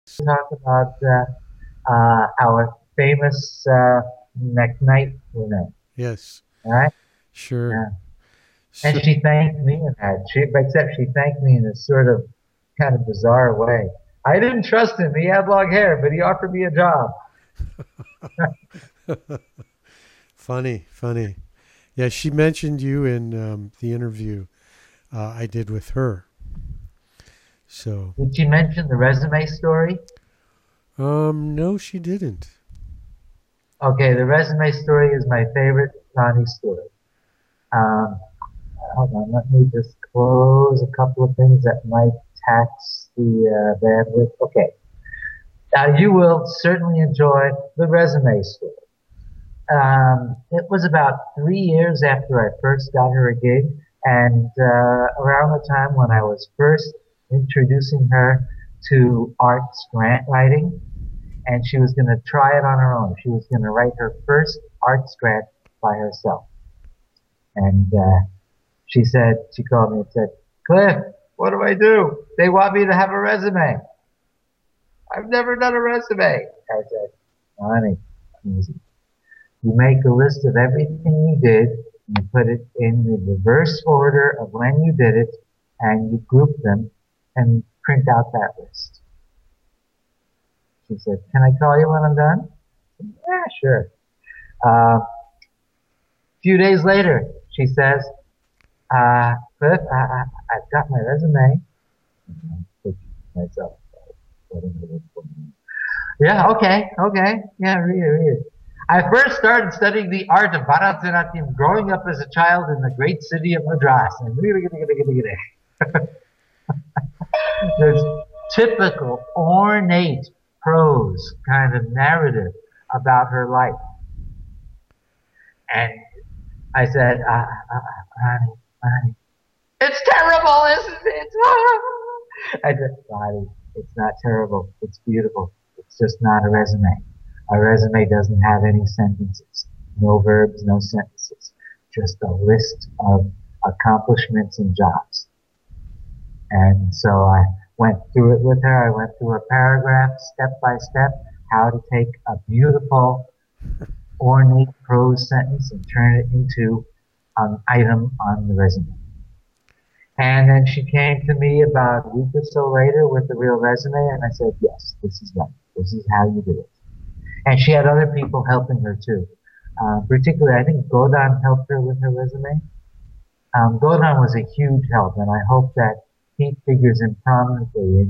talk about our famous McKnight Brunette. Yes, All right. sure. Yeah. And So, she thanked me in that. Except she thanked me in a sort of kind of bizarre way. I didn't trust him. He had long hair, but he offered me a job. funny, funny. Yeah, she mentioned you in the interview I did with her. So, Did she mention the resume story? no, she didn't. Okay, the resume story is my favorite Ronnie story. Um, Hold on, let me just close a couple of things that might tax the bandwidth. Okay. You will certainly enjoy the resume story. It was about 3 years after I first got her a gig, and around the time when I was first introducing her to arts grant writing, and she was going to try it on her own. She was going to write her first arts grant by herself. And she called me and said, Cliff, what do I do? They want me to have a resume. I've never done a resume. I said, honey, easy. You make a list of everything you did, and you put it in the reverse order of when you did it, and you group them and print out that list. She said, can I call you when I'm done? I said, yeah, sure. A few days later, she says, Cliff, I've got my resume. I myself. Yeah, okay. Yeah, read it. I first started studying the art of Bharatanatyam growing up as a child in the great city of Madras. And there's typical ornate prose kind of narrative about her life. And I said, honey, it's terrible, isn't it? I said, honey, it's not terrible. It's beautiful. It's just not a resume. A resume doesn't have any sentences, no verbs, no sentences, just a list of accomplishments and jobs. And so I went through it with her. I went through a paragraph, step by step, how to take a beautiful, ornate prose sentence and turn it into an item on the resume. And then she came to me about a week or so later with the real resume, and I said, yes, this is right. This is how you do it. And she had other people helping her too. Particularly, I think Godan helped her with her resume. Godan was a huge help, and I hope that he figures in prominently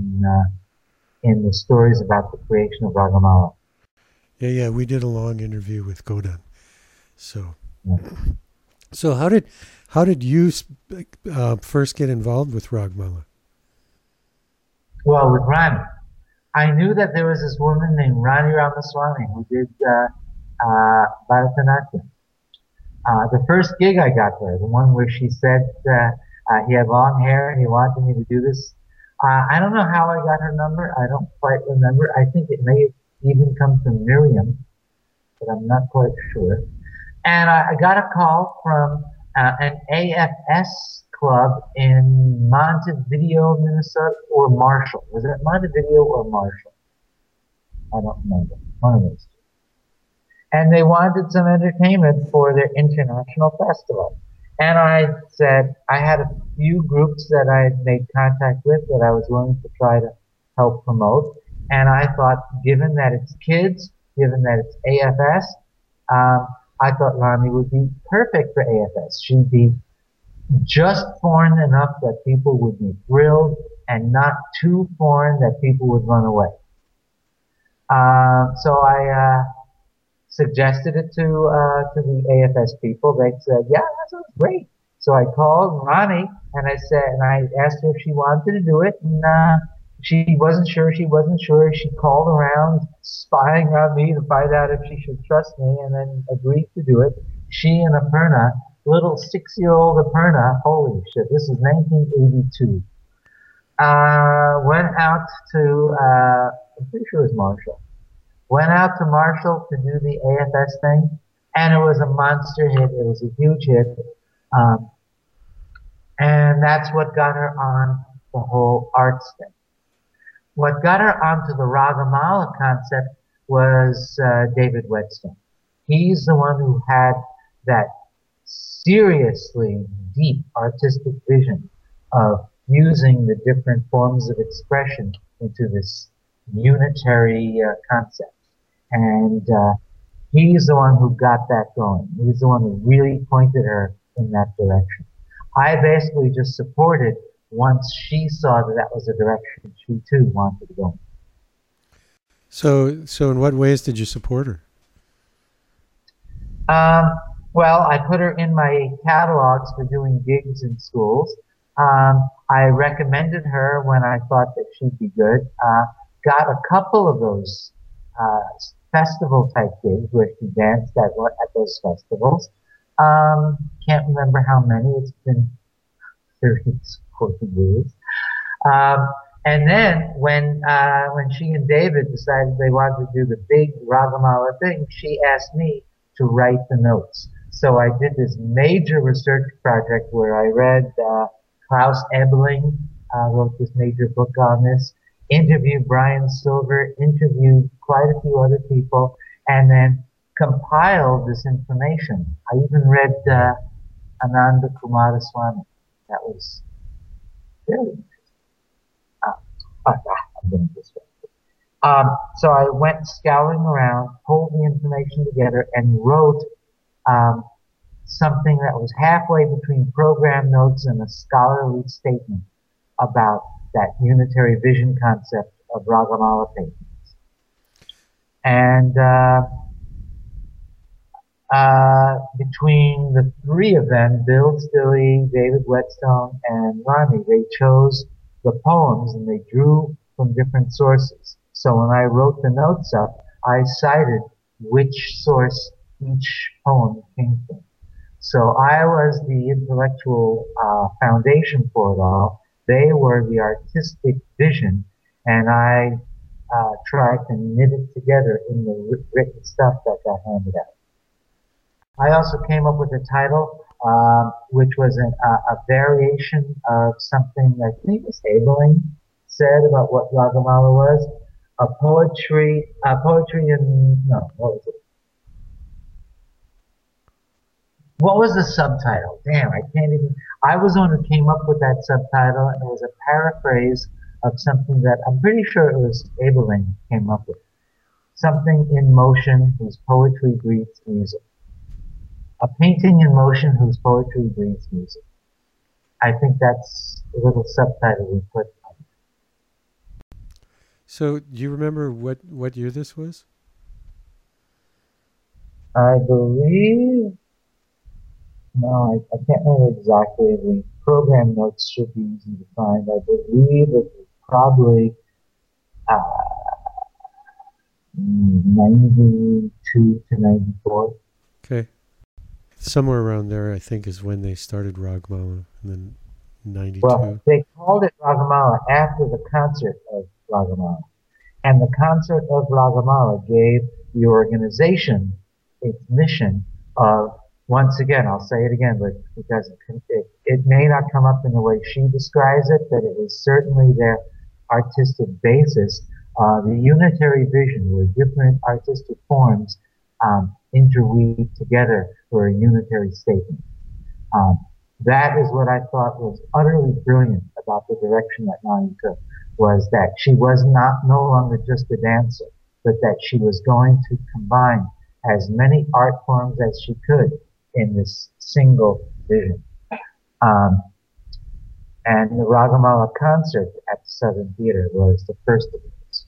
in the stories about the creation of Ragamala. Yeah, we did a long interview with Godan. So, Yeah. so how did you first get involved with Ragmala? Well, with Rani, I knew that there was this woman named Rani Ramaswamy who did Bharatanatyam. The first gig I got there, the one where she said he had long hair and he wanted me to do this. I don't know how I got her number. I don't quite remember. I think it may have even come from Miriam, but I'm not quite sure. And I got a call from an AFS club in Montevideo, Minnesota, or Marshall. Was it Montevideo or Marshall? I don't remember. One of those two. And they wanted some entertainment for their international festival. And I said I had a few groups that I had made contact with that I was willing to try to help promote. And I thought, given that it's kids, given that it's AFS, um, I thought Rami would be perfect for AFS. She'd be just foreign enough that people would be thrilled and not too foreign that people would run away. So I suggested it to the AFS people. They said, "Yeah, that sounds great." So I called Ronnie and I said, and I asked her if she wanted to do it, and she wasn't sure. She wasn't sure. She called around, spying on me to find out if she should trust me, and then agreed to do it. She and Aparna, little 6-year-old Aparna, holy shit, this is 1982. Went out to, I'm pretty sure it was Marshall. Went out to Marshall to do the AFS thing, and it was a monster hit. It was a huge hit. Um, and that's what got her on the whole arts thing. what got her onto the Ragamala concept was David Whetstone. He's the one who had that seriously deep artistic vision of using the different forms of expression into this unitary concept. And he's the one who got that going. He's the one who really pointed her in that direction. I basically just supported once she saw that that was a direction she too wanted to go. So in what ways did you support her? Well, I put her in my catalogs for doing gigs in schools. I recommended her when I thought that she'd be good. Got a couple of those festival type gigs where she danced at those festivals. Can't remember how many. It's been 30, 40 years. And then when she and David decided they wanted to do the big Ragamala thing, she asked me to write the notes. So I did this major research project where I read Klaus Ebeling wrote this major book on this, interviewed Brian Silver, interviewed quite a few other people, and then compiled this information. I even read Ananda Kumaraswamy. That was very interesting. I'm getting distracted. So I went scouring around, pulled the information together, and wrote something that was halfway between program notes and a scholarly statement about that unitary vision concept of Ragamala paintings. And between the three of them, Bill Stilley, David Whetstone, and Ronnie, they chose the poems and they drew from different sources. So when I wrote the notes up, I cited which source each poem came from. So I was the intellectual foundation for it all. They were the artistic vision, and I tried to knit it together in the written stuff that got handed out. I also came up with a title, which was a variation of something I think Ebeling said about what Ragamala was. Poetry in, no, what was it? What was the subtitle? Damn, I can't even, I was the one who came up with that subtitle, and it was a paraphrase of something that I'm pretty sure it was Ebeling came up with. Something in motion whose poetry breathes music. A painting in motion whose poetry breathes music. I think that's a little subtitle we put on it. So do you remember what year this was? I believe, no, I can't remember exactly. The program notes should be easy to find. I believe it was probably 92 to 94. Okay. Somewhere around there, I think, is when they started Ragamala, and then 92. Well, they called it Ragamala after the concert of Ragamala. And the concert of Ragamala gave the organization its mission of, once again, I'll say it again, but because it may not come up in the way she describes it, but it is certainly their artistic basis. The unitary vision, where different artistic forms interweave together for a unitary statement. That is what I thought was utterly brilliant about the direction that Nani took, was that she was no longer just a dancer, but that she was going to combine as many art forms as she could in this single vision. And the Ragamala concert at the Southern Theater was the first of these.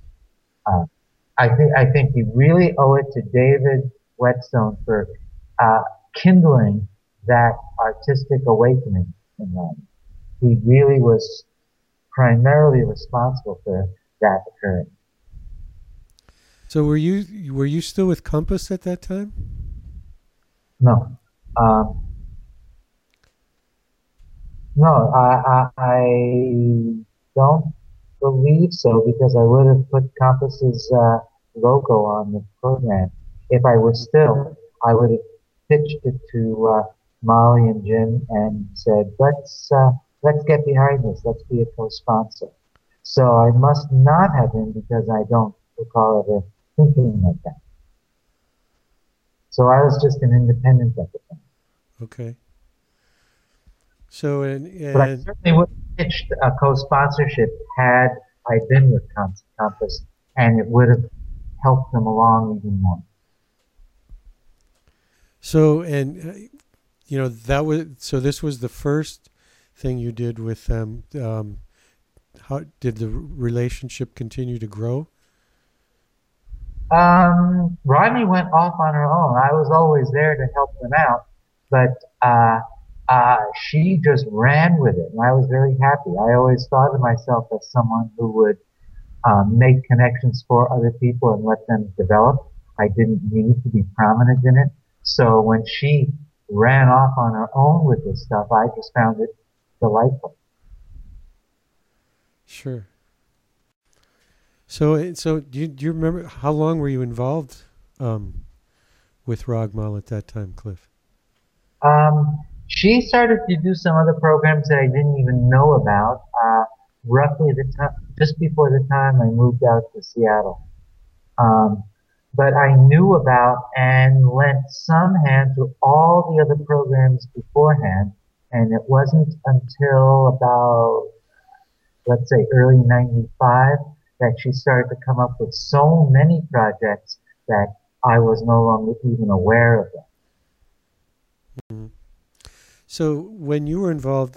I think you really owe it to David Whetstone for kindling that artistic awakening in Ronnie. He really was primarily responsible for that occurring. So were you still with Compass at that time? No. No, I don't believe so, because I would have put Compass's logo on the program. If I were still, I would have pitched it to Molly and Jim and said, let's get behind this. Let's be a co-sponsor. So I must not have been because I don't recall ever thinking like that. So I was just an independent at the time. Okay. So But I and certainly would have pitched a co-sponsorship had I been with Compass, and it would have helped them along even more. so and that was so. This was the first thing you did with them. How did the relationship continue to grow? Rodney went off on her own. I was always there to help them out, but she just ran with it, and I was very happy. I always thought of myself as someone who would make connections for other people and let them develop. I didn't need to be prominent in it. So when she ran off on her own with this stuff, I just found it delightful. Sure. So do you remember how long were you involved with Ragmal at that time, Cliff? She started to do some other programs that I didn't even know about. Roughly the time, just before the time I moved out to Seattle. Um, but I knew about and lent some hand to all the other programs beforehand. And it wasn't until about, let's say, early 95 that she started to come up with so many projects that I was no longer even aware of them. Mhm. So when you were involved,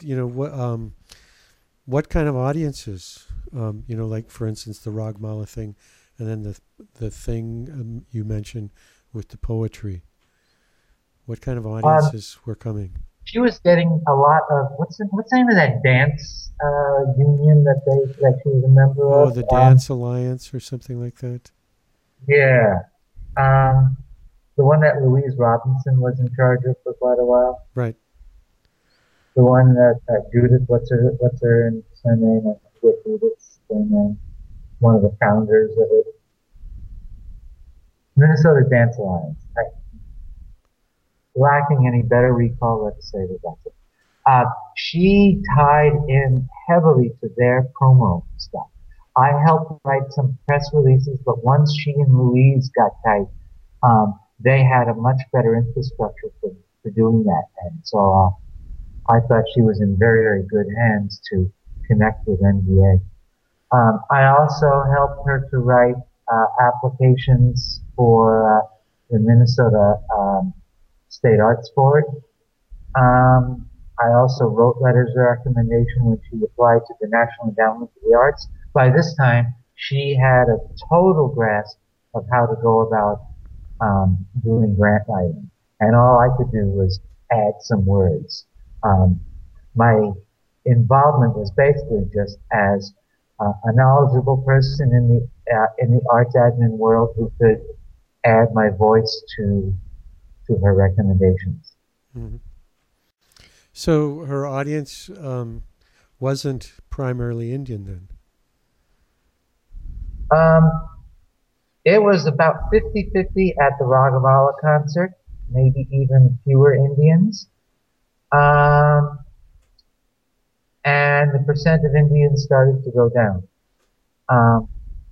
what kind of audiences? Like for instance, the Ragmala thing, and then the thing you mentioned with the poetry. What kind of Um, audiences were coming? she was getting a lot of what's the name of that dance union that she was a member Oh, of? the Dance Alliance or something like that. Yeah, um, the one that Louise Robinson was in charge of for quite a while. Right. The one that Judith, what's her surname? I forget Judith's surname. One of the founders of it, Minnesota Dance Alliance. Lacking any better recall, let's say that that's it. She tied in heavily to their promo stuff. I helped write some press releases, but once she and Louise got tight, they had a much better infrastructure for doing that. And so I thought she was in very, very good hands to connect with NBA. I also helped her to write applications for the Minnesota State Arts Board. I also wrote letters of recommendation when she applied to the National Endowment for the Arts. By this time, she had a total grasp of how to go about doing grant writing, and all I could do was add some words. Um, my involvement was basically just as a knowledgeable person in the arts admin world who could add my voice to her recommendations. Hmm. So her audience wasn't primarily Indian then. Um, it was about 50-50 at the Ragavala concert, maybe even fewer Indians. Um, and the percent of Indians started to go down. Um,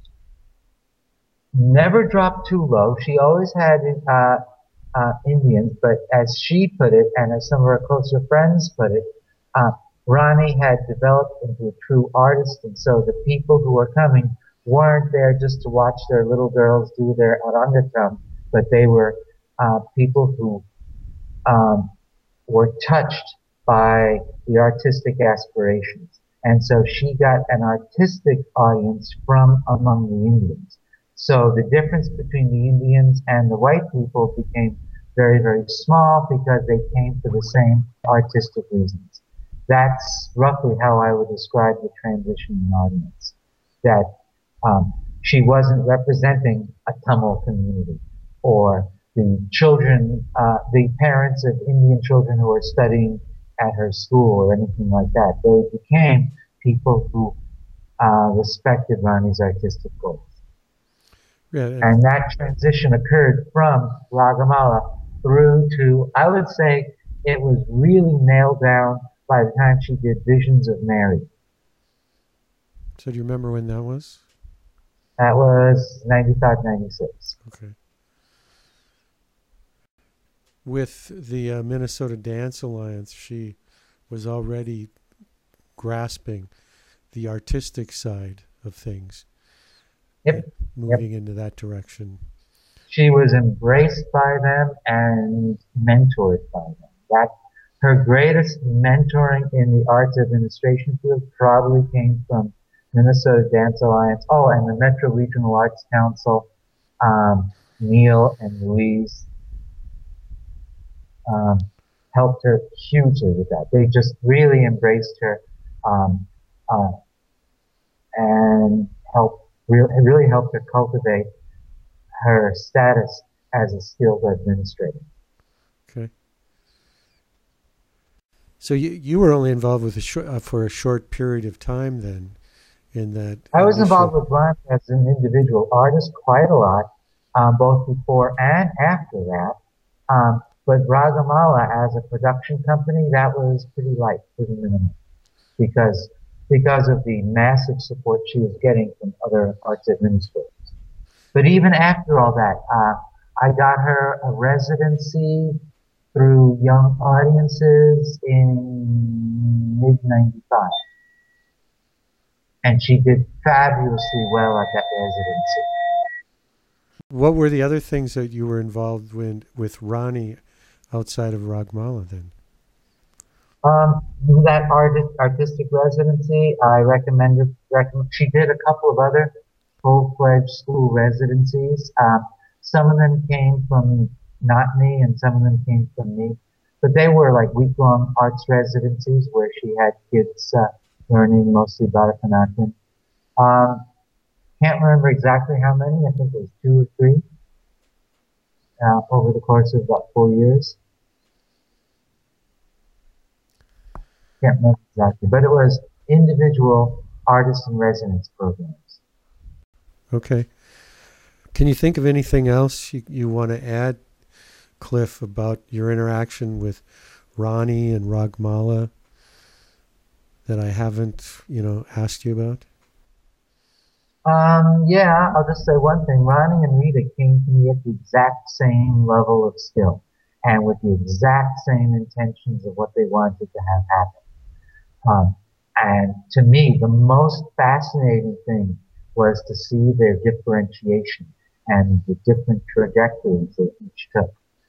never dropped too low. She always had Indians, but as she put it, and as some of her closer friends put it, uh, Ronnie had developed into a true artist, and so the people who were coming weren't there just to watch their little girls do their orangutan, but they were people who um, were touched by the artistic aspirations. And so she got an artistic audience from among the Indians. So the difference between the Indians and the white people became very, very small because they came for the same artistic reasons. That's roughly how I would describe the transition in audience. That she wasn't representing a Tamil community or the parents of Indian children who were studying at her school or anything like that. They became people who respected Rani's artistic goals. Yeah, and And that transition occurred from Ragamala through to, I would say, it was really nailed down by the time she did Visions of Mary. So do you remember when that was? That was 95, 96. Okay. With the Minnesota Dance Alliance, she was already grasping the artistic side of things, Yep, yep. moving into that direction. She was embraced by them and mentored by them. That her greatest mentoring in the arts administration field probably came from Minnesota Dance Alliance. Oh, and the Metro Regional Arts Council. Neil and Louise um, helped her hugely with that. They just really embraced her um, uh, and really helped her cultivate her status as a skilled administrator. Okay. So you were only involved with for a short period of time then, in that. I was involved with Ron as an individual artist quite a lot, both before and after that. But Ragamala as a production company, that was pretty light, pretty minimal, because of the massive support she was getting from other arts administrators. But even after all that, I got her a residency through Young Audiences in mid-95. And she did fabulously well at that residency. What were the other things that you were involved with Ronnie outside of Ragmala then? That artistic residency, I recommended. She did a couple of other full-fledged school residencies. Some of them came from not me, and some of them came from me. But they were like week-long arts residencies where she had kids learning mostly Bharatanatyam. Can't remember exactly how many. I think it was 2 or 3 over the course of about 4 years. Can't remember exactly, but it was individual artist in residence programs. Okay. Can you think of anything else you want to add, Cliff, about your interaction with Ronnie and Ragmala that I haven't, asked you about? Yeah, I'll just say one thing. Ronnie and Rita came to me at the exact same level of skill and with the exact same intentions of what they wanted to have happen. And to me, the most fascinating thing was to see their differentiation and the different trajectories they each took.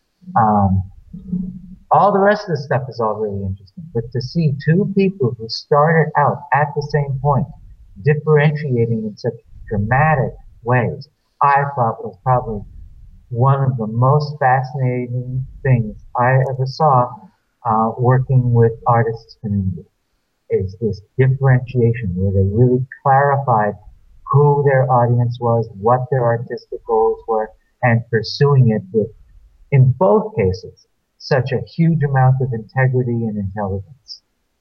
All the rest of the stuff is all really interesting, but to see 2 people who started out at the same point, differentiating in such dramatic ways, I thought was probably one of the most fascinating things I ever saw working with artists community. Is this differentiation where they really clarified who their audience was, what their artistic goals were, and pursuing it with, in both cases, such a huge amount of integrity and intelligence.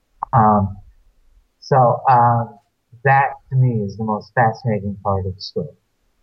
That to me is the most fascinating part of the story.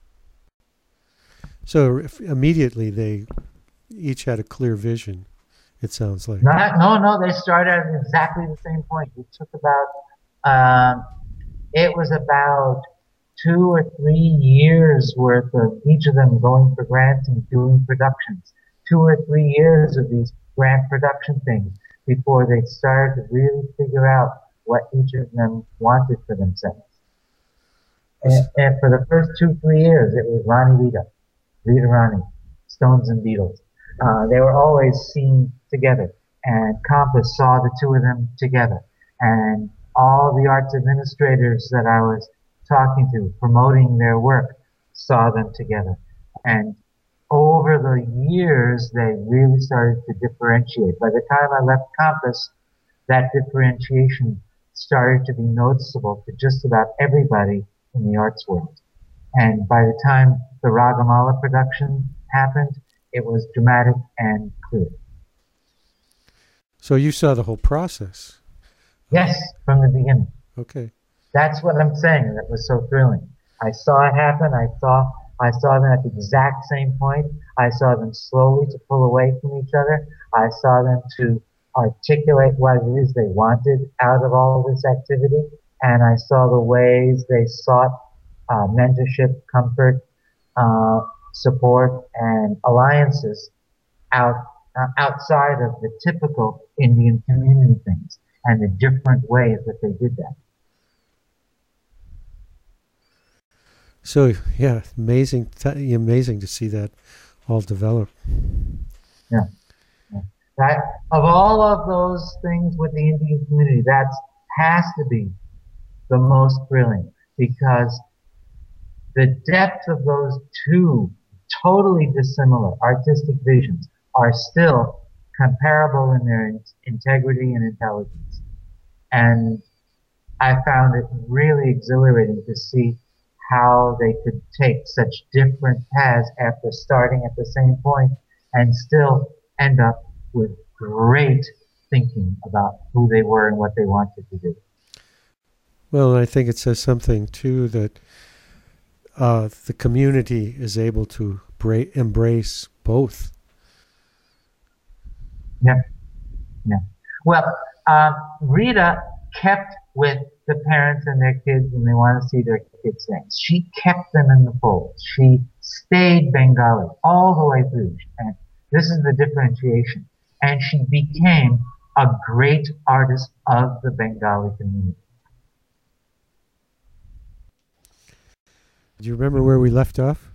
So immediately they each had a clear vision, it sounds like. No, they started at exactly the same point. It took about, it was about 2 or 3 years worth of each of them going for grants and doing productions. 2 or 3 years of these grant production things before they started to really figure out what each of them wanted for themselves. And for the first 2-3 years, it was Ronnie Rita Ronnie, Stones and Beatles. They were always seen together, and Compass saw the 2 of them together, and all the arts administrators that I was talking to, promoting their work, saw them together. And over the years, they really started to differentiate. By the time I left Compass, that differentiation started to be noticeable to just about everybody in the arts world. And by the time the Ragamala production happened, it was dramatic and clear. So you saw the whole process? Yes, from the beginning. Okay. That's what I'm saying. That was so thrilling. I saw it happen. I saw them at the exact same point. I saw them slowly to pull away from each other. I saw them to articulate what it is they wanted out of all of this activity. and I saw the ways they sought mentorship, comfort, uh, support, and alliances out outside of the typical Indian community things and the different ways that they did that. So yeah, amazing to see that all develop. Yeah. Yeah. That of all of those things with the Indian community, that has to be the most thrilling because the depth of those two totally dissimilar artistic visions are still comparable in their integrity and intelligence. And I found it really exhilarating to see how they could take such different paths after starting at the same point and still end up with great thinking about who they were and what they wanted to do. Well, I think it says something too that the community is able to embrace both. Yeah, yeah. Well, Rita kept with the parents and their kids and they want to see their kids sing. She kept them in the fold. She stayed Bengali all the way through. And this is the differentiation. And she became a great artist of the Bengali community. Do you remember where we left off?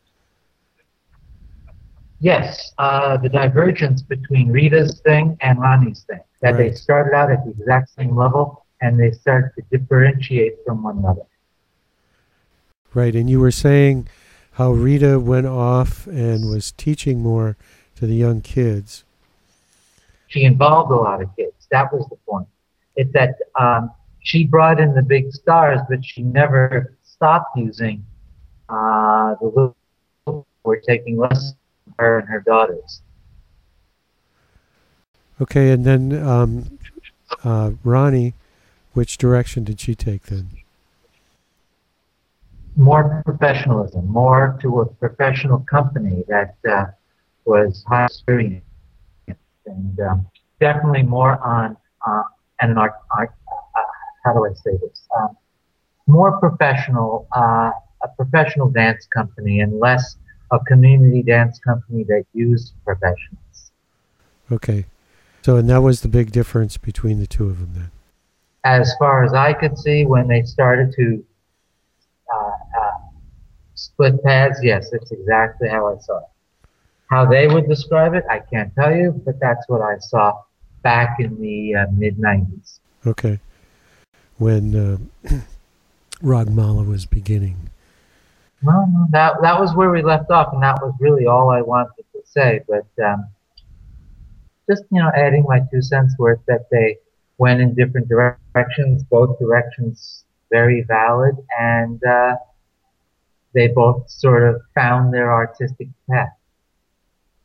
Yes, the divergence between Rita's thing and Rani's thing. That They started out at the exact same level and they started to differentiate from one another. Right, and you were saying how Rita went off and was teaching more to the young kids. She involved a lot of kids. That was the point. It's that she brought in the big stars, but she never stopped using the little who were taking lessons from her and her daughters. Okay, and then Rani, which direction did she take then? More professionalism, more to a professional company that was high experience, and definitely more on an art. How do I say this? More professional, a professional dance company, and less a community dance company that used professionals. Okay, so and that was the big difference between the two of them then. As far as I could see, when they started to split paths, yes, that's exactly how I saw it. How they would describe it, I can't tell you, but that's what I saw back in the mid-90s. Okay, when Ragmala was beginning. Well, that was where we left off, and that was really all I wanted to say. But just adding my 2 cents worth that they went in different directions, both directions very valid, and they both sort of found their artistic path.